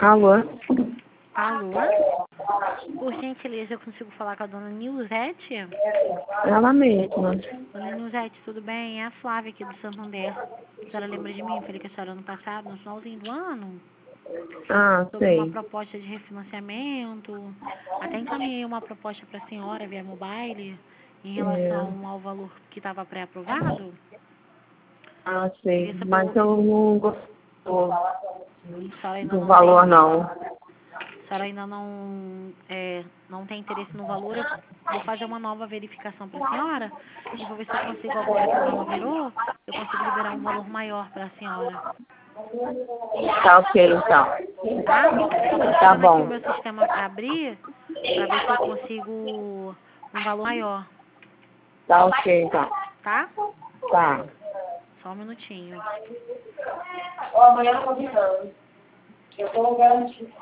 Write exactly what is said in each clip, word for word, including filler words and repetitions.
Alô? Alô? Por gentileza, eu consigo falar com a dona Nilzete? Ela mesma. Dona Nilzete, tudo bem? É a Flávia aqui do Santander. A senhora lembra de mim? Falei com a senhora ano passado, no finalzinho do ano, Ah, sobre uma sei. proposta de refinanciamento. Até encaminhei uma proposta para a senhora via mobile em É. relação ao valor que estava pré-aprovado. Ah, Queria sei. saber, Mas eu não gostou a senhora ainda do não tem, valor, não. a senhora ainda não, é, não tem interesse no valor. Eu vou fazer uma nova verificação para a senhora e vou ver se eu consigo, agora que o ano virou, eu consigo liberar um valor maior para a senhora. Tá ok, então. Tá? Só tô Tá esperando aqui o bom. meu sistema abrir para ver se eu consigo um valor maior, Tá ok, então. tá? Tá. Só um minutinho. Ó, amanhã eu tô virando. Eu tô garantindo.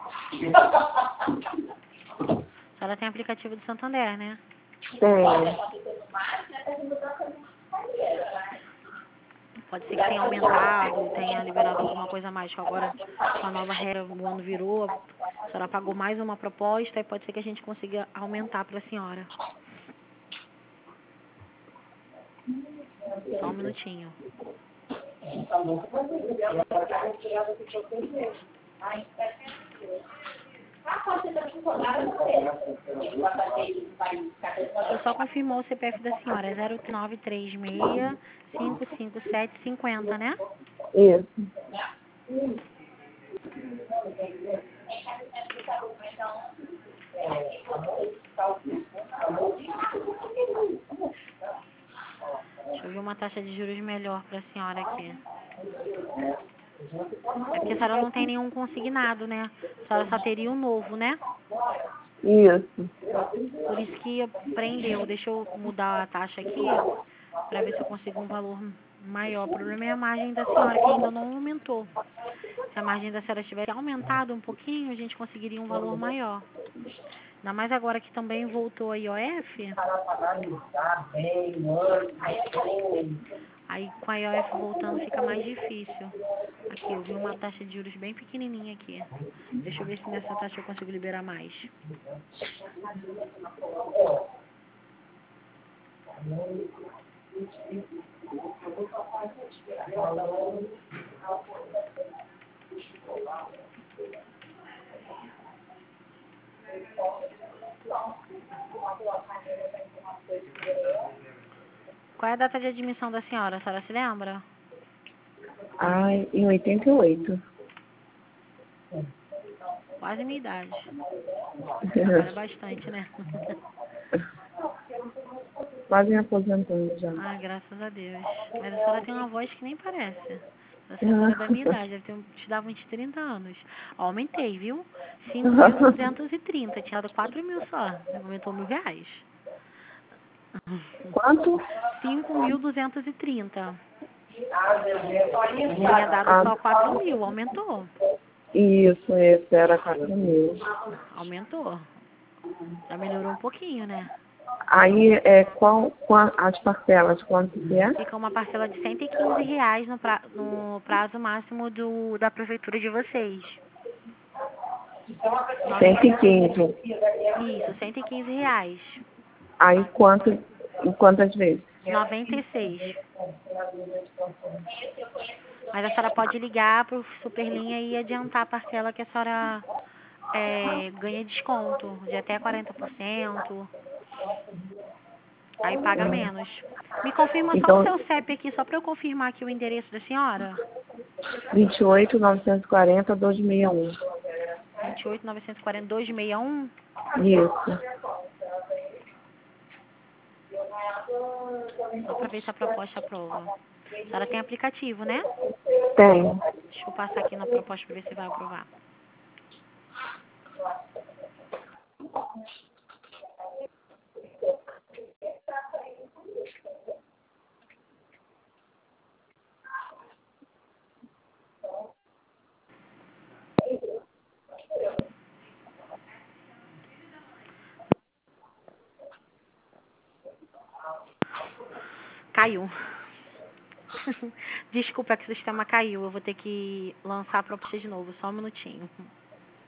A senhora tem aplicativo do Santander, né? Tem. Pode ser que tenha aumentado, tenha liberado alguma coisa a mais, que agora com a nova regra, o ano virou, a senhora pagou mais uma proposta e pode ser que a gente consiga aumentar para a senhora. Só um minutinho. Deixa eu só confirmar o C P F da senhora, é zero nove três seis, cinco cinco sete, cinco zero, né? Isso. Deixa eu ver uma taxa de juros melhor para a senhora aqui. É porque a senhora não tem nenhum consignado, né? A senhora só teria um novo, né? Isso. Por isso que prendeu. Deixa eu mudar a taxa aqui para ver se eu consigo um valor maior. O problema é a margem da senhora, que ainda não aumentou. Se a margem da senhora tivesse aumentado um pouquinho, a gente conseguiria um valor maior. Ainda mais agora que também voltou a I O F. Aí com a I O F voltando fica mais difícil. Aqui, eu vi uma taxa de juros bem pequenininha aqui. Deixa eu ver se nessa taxa eu consigo liberar mais. Qual é a data de admissão da senhora? A senhora se lembra? Ai, em oitenta e oito. Quase minha idade. Trabalha bastante, né? Quase me aposentando já. Ah, graças a Deus. Mas a senhora tem uma voz que nem parece. A senhora é da minha idade, deve ter, te dava uns trinta anos. Aumentei, viu? cinco mil duzentos e trinta, tinha dado quatro mil só. Aumentou mil reais. Quanto? cinco mil duzentos e trinta. Tinha dado Ah, só quatro mil, aumentou. isso, esse era quatro mil. Aumentou. Já melhorou um pouquinho, né? Aí, é, qual, qual as parcelas, quanto que é? Fica uma parcela de cento e quinze reais no, pra, no prazo máximo do, da prefeitura de vocês. cento e quinze. Isso, cento e quinze reais. Aí, quanto, em quantas vezes? noventa e seis. Mas a senhora pode ligar para o Superlinha e adiantar a parcela que a senhora é, ganha desconto de até quarenta por cento. Aí paga menos. Me confirma só o Então, seu C E P aqui, só para eu confirmar aqui o endereço da senhora. vinte e oito, novecentos e quarenta, duzentos e sessenta e um. vinte e oito, novecentos e quarenta, duzentos e sessenta e um. Isso. Só para ver se a proposta aprova. A senhora tem aplicativo, né? Tem. Deixa eu passar aqui na proposta para ver se vai aprovar. Caiu. Desculpa, é que o sistema caiu. Eu vou ter que lançar a proposta de novo. Só um minutinho.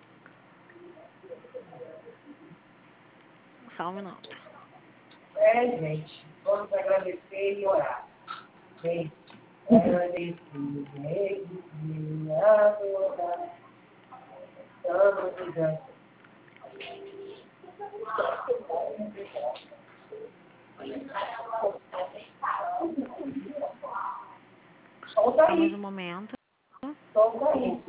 Só um minuto. É, gente, vamos agradecer e orar. Gente, agradecer, agradecer, adorar. Estamos juntos. Solta Só mais aí, um momento. solta aí.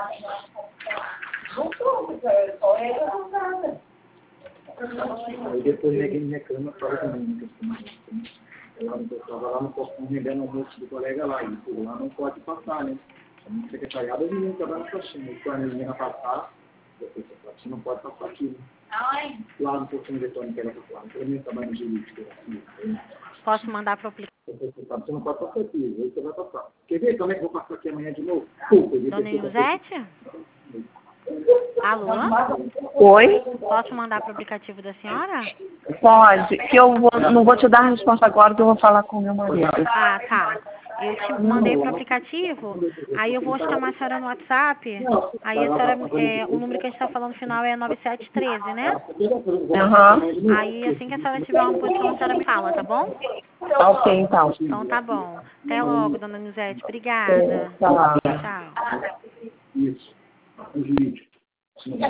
Não solta, é só ela não nada. Aí depois ninguém reclama, fala também. Ela não estava lá, não posso rendendo o almoço do colega lá. E por lá não pode passar, né? A minha secretariada e ninguém trabalha na faxina. E quando ele vem passar, você não pode passar aqui, né? Lá no posto eletrônico, ela está lá. Pelo menos trabalho jurídico. Posso mandar para o aplicativo? Você não pode passar aqui, aí você vai passar. Quer ver como é que eu vou passar aqui amanhã de novo? Puta, Dona Elisete? Alô? Oi? Posso mandar para o aplicativo da senhora? Pode, que eu vou, não vou te dar a resposta agora, que eu vou falar com o meu marido. Ah, tá. Eu te mandei para o aplicativo, aí eu vou chamar a senhora no WhatsApp, aí a senhora, é, o número que a gente está falando no final é nove sete um três, né? Aham. Aí assim que a senhora tiver uma posição, a senhora me fala, tá bom? Ok, então. Então tá bom. Até logo, dona Nizete. Obrigada. Tá. Tchau. Isso. O jurídico.